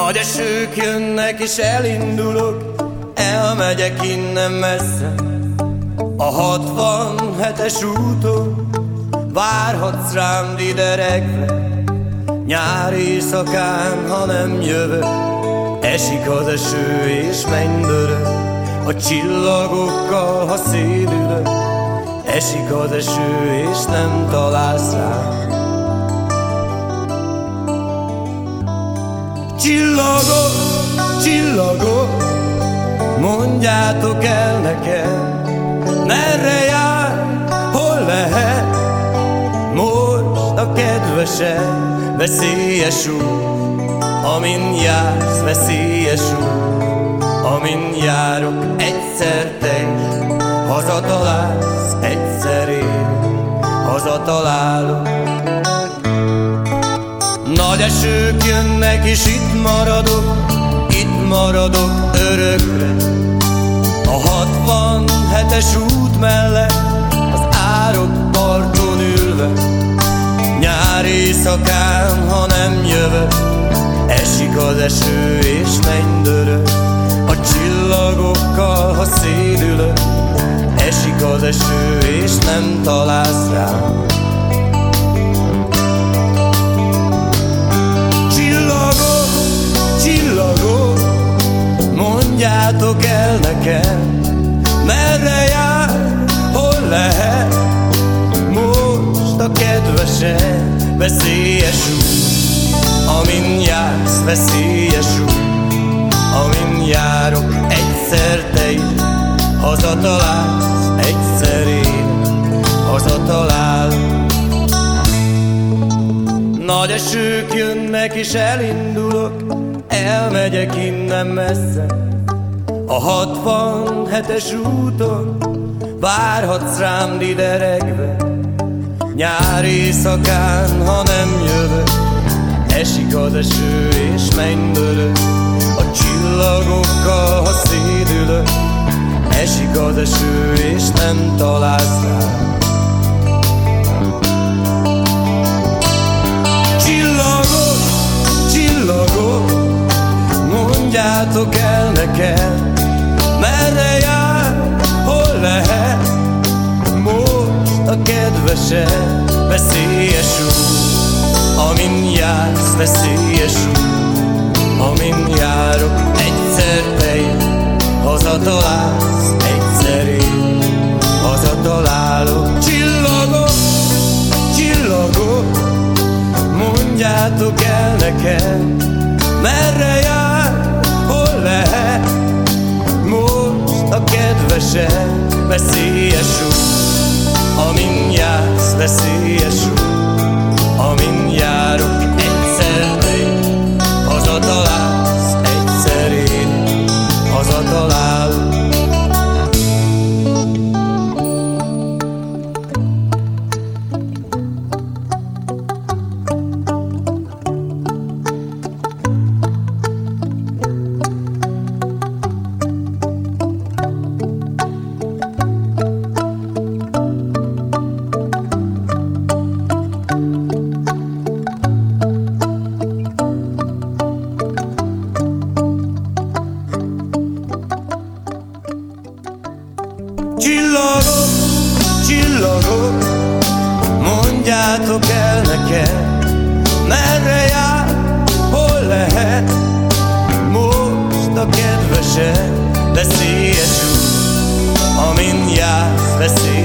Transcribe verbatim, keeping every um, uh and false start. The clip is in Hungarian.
Nagy esők jönnek és elindulok, elmegyek innen messze. A hatvanhetes úton várhatsz rám dideregve. Nyári éjszakán, ha nem jövök, esik az eső és mennydörög. A csillagokkal, ha szédülök, esik az eső és nem találsz rám. Csillagok, csillagok, mondjátok el nekem, merre jár, hol lehet most a kedvesed? Veszélyes út, amin jársz, veszélyes út, amin járok. Egyszer te is hazatalálsz, egyszer én hazatalálok. Nagy esők jönnek és itt maradok, itt maradok örökre. A hatvanhetes út mellett az árok parton ülve. Nyári éjszakán, ha nem jövök, esik az eső és mennydörög. A csillagokkal, ha szédülök, esik az eső és nem találsz rám. Csillagok, csillagok, mondjátok el nekem, merre jár, hol lehet most a kedvesed? Veszélyes út, amin jársz, veszélyes út, amin járok. Egyszer te is hazatalálsz, egyszer én hazatalálok. Nagy esők jönnek és elindulok, elmegyek innen messze. A hatvanhetes úton várhatsz rám dideregve. Nyári éjszakán, ha nem jövök, esik az eső és mennydörög. A csillagokkal, ha szédülök, esik az eső és nem találsz rám. Csillagok, csillagok, mondjátok el nekem, merre jár, hol lehet most a kedvesed? Veszélyes út, amin jársz, veszélyes út, amin járok. Egyszer te is hazatalálsz, egyszer én hazatalálok. Csillagok, csillagok, mondjátok el nekem, merre jár, hol lehet most a kedvesed? Veszélyes út, amin jársz, veszélyes út, amin járok. Egyszer te is hazatalálsz, egyszer én hazatalálok. Csillagok, csillagok, mondjátok el nekem, merre jár, hol lehet most a kedvesed? Veszélyes út, amin jársz, veszélyes